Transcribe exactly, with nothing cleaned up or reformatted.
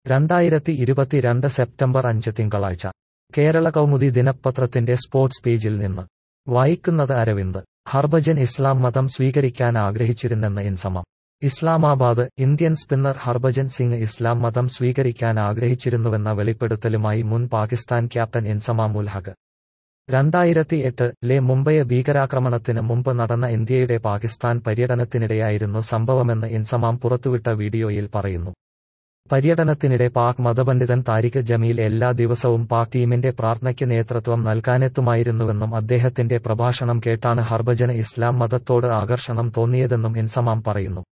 രണ്ടായിരത്തി ഇരുപത്തിരണ്ട് സെപ്റ്റംബർ അഞ്ച് തിങ്കളാഴ്ച കേരള കൗമുദി ദിനപത്രത്തിന്റെ സ്പോർട്സ് പേജിൽ നിന്ന് വായിക്കുന്നത് അരവിന്ദ്. ഹർഭജൻ ഇസ്ലാം മതം സ്വീകരിക്കാൻ ആഗ്രഹിച്ചിരുന്നെന്ന് ഇൻസമം. ഇസ്ലാമാബാദ്. ഇന്ത്യൻ സ്പിന്നർ ഹർഭജൻ സിംഗ് ഇസ്ലാം മതം സ്വീകരിക്കാൻ ആഗ്രഹിച്ചിരുന്നുവെന്ന വെളിപ്പെടുത്തലുമായി മുൻ പാകിസ്ഥാൻ ക്യാപ്റ്റൻ ഇൻസമാം ഉൽ ഹഖ്. രണ്ടായിരത്തി എട്ട് ലെ മുംബൈ ഭീകരാക്രമണത്തിന് മുമ്പ് നടന്ന ഇന്ത്യയുടെ പാകിസ്ഥാൻ പര്യടനത്തിനിടെയായിരുന്നു സംഭവമെന്ന് ഇൻസമാം പുറത്തുവിട്ട വീഡിയോയിൽ പറയുന്നു. പര്യടനത്തിനിടെ പാക് മതപണ്ഡിതൻ താരിഖ് ജമീൽ എല്ലാ ദിവസവും പാക് ടീമിന്റെ പ്രാർത്ഥനയ്ക്ക് നേതൃത്വം നൽകാനെത്തുമായിരുന്നുവെന്നും അദ്ദേഹത്തിന്റെ പ്രഭാഷണം കേട്ടാണ് ഹർഭജന് ഇസ്ലാം മതത്തോട് ആകർഷണം തോന്നിയതെന്നും ഇൻസമാം പറയുന്നു.